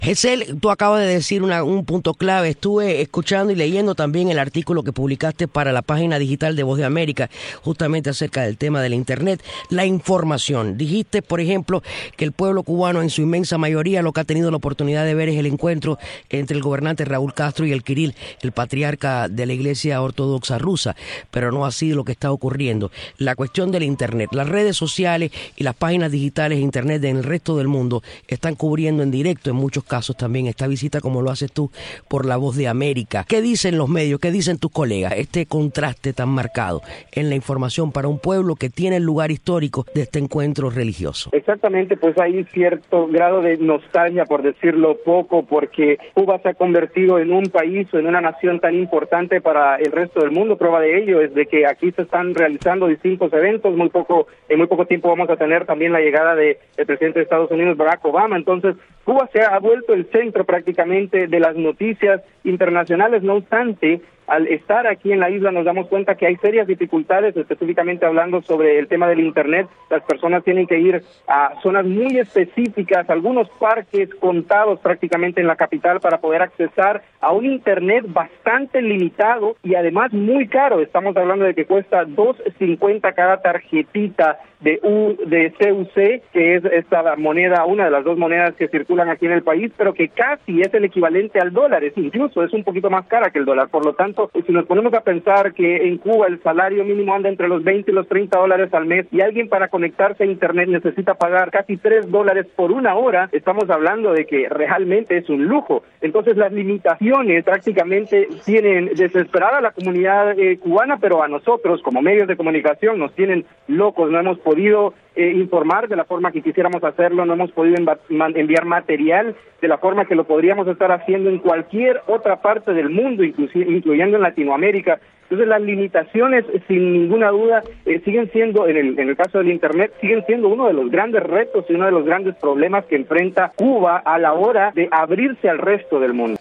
Gesell, tú acabas de decir un punto clave. Estuve escuchando y leyendo también el artículo que publicaste para la página digital de Voz de América, justamente acerca del tema de la Internet, la información. Dijiste, por ejemplo, que el pueblo cubano en su inmensa mayoría lo que ha tenido la oportunidad de ver es el encuentro entre el gobernante Raúl Castro y el Kirill, el patriarca de la Iglesia Ortodoxa rusa, pero no ha sido lo que está ocurriendo. La cuestión de la Internet, las redes sociales y las páginas digitales de Internet en el resto del mundo están cubriendo en directo en muchos casos también esta visita, como lo haces tú por La Voz de América. ¿Qué dicen los medios? ¿Qué dicen tus colegas? Este contraste tan marcado en la información para un pueblo que tiene el lugar histórico de este encuentro religioso. Exactamente, pues hay cierto grado de nostalgia, por decirlo poco, porque Cuba se ha convertido en un país o en una nación tan importante para el resto del mundo. Prueba de ello es de que aquí se están realizando distintos eventos. En muy poco tiempo vamos a tener también la llegada del presidente de Estados Unidos, Barack Obama. Entonces, Cuba se ha vuelto el centro prácticamente de las noticias internacionales. No obstante, al estar aquí en la isla nos damos cuenta que hay serias dificultades, específicamente hablando sobre el tema del Internet. Las personas tienen que ir a zonas muy específicas, algunos parques contados prácticamente en la capital para poder accesar a un Internet bastante limitado y además muy caro. Estamos hablando de que cuesta $2.50 cada tarjetita de CUC, que es esta moneda, una de las dos monedas que circulan aquí en el país, pero que casi es el equivalente al dólar, incluso es un poquito más cara que el dólar. Por lo tanto, si nos ponemos a pensar que en Cuba el salario mínimo anda entre los 20 y los 30 dólares al mes y alguien para conectarse a Internet necesita pagar casi $3 por una hora, estamos hablando de que realmente es un lujo. Entonces las limitaciones prácticamente tienen desesperada a la comunidad cubana, pero a nosotros como medios de comunicación nos tienen locos. No hemos podido informar de la forma que quisiéramos hacerlo, no hemos podido enviar material de la forma que lo podríamos estar haciendo en cualquier otra parte del mundo, incluyendo en Latinoamérica. Entonces las limitaciones, sin ninguna duda, siguen siendo, en el caso del Internet, siguen siendo uno de los grandes retos y uno de los grandes problemas que enfrenta Cuba a la hora de abrirse al resto del mundo.